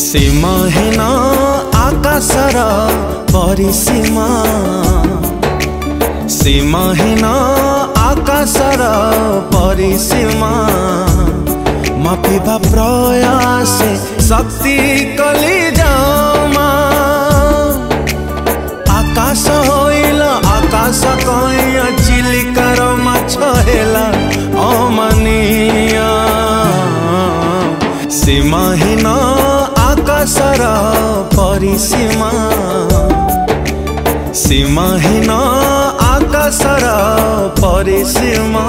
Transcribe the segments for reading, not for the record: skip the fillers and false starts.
सीमाहीन आकाशर परिसीमा, सीमाहीन आकाशर परिसीमा, मापिबा प्रयासे शक्ति कली जामा। आकाश होइल आकाश कइया चिलिकार माछ हेला अमानिया। सीमाहीन आकाशर परिसीमा, सीमाहीन आकाशर परिसीमा।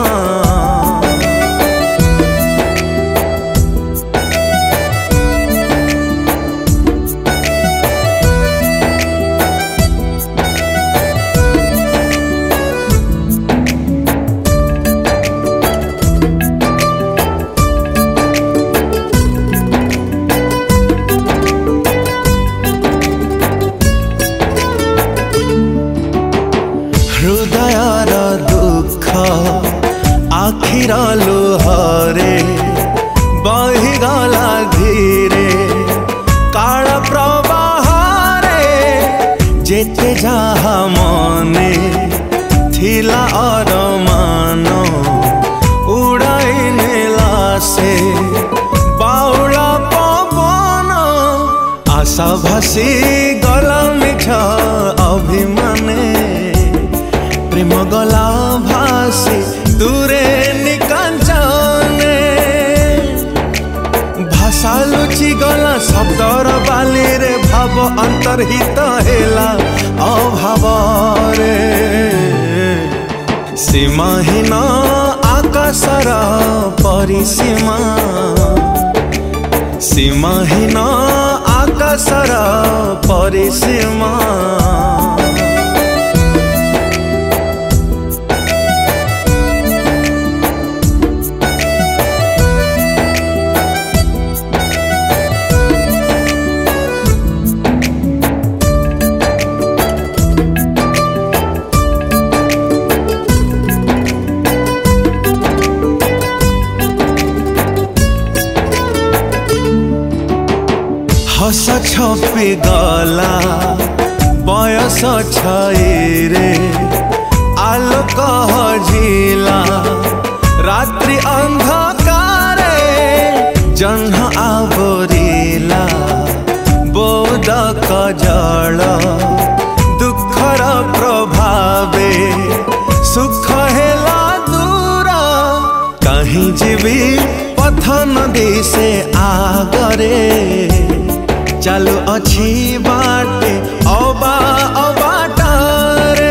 हृदयर दुख आखिर लुहरे बहिगला धीरे काल प्रवाहरे। जेते जहा मने थिला अरमान उड़ाई नेला से बाउला पवन। आशा भासी गला मिठ अभिमाने, प्रेम गला भासी दूरे निकांचने। भाषा लुचि गला शब्दर बाली रे भाव अंतर्हित हेला अभाव रे। सीमाहीन आकाशर परिसीमा, सीमाहीन आकाशर परिसीमा। हस छपी गला बयस छाईरे, आलोक हजिला रात्रि अंधकारे। जह्न आवरिला बोधक जल दुखर प्रभावे। सुख हेला दूर कहीं जीवी पथ नदी से आगरे। चालू अच्छी बाटे अबा अबाटारे।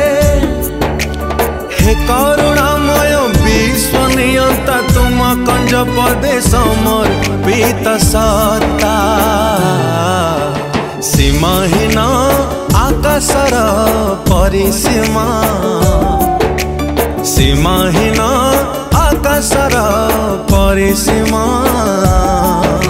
हे करुणामय विश्व नियंता तुम कंज पदे समर्पित सत्ता। सीमाहीन आकाशर परिसीमा, सीमाहीन आकाशर परिसीमा।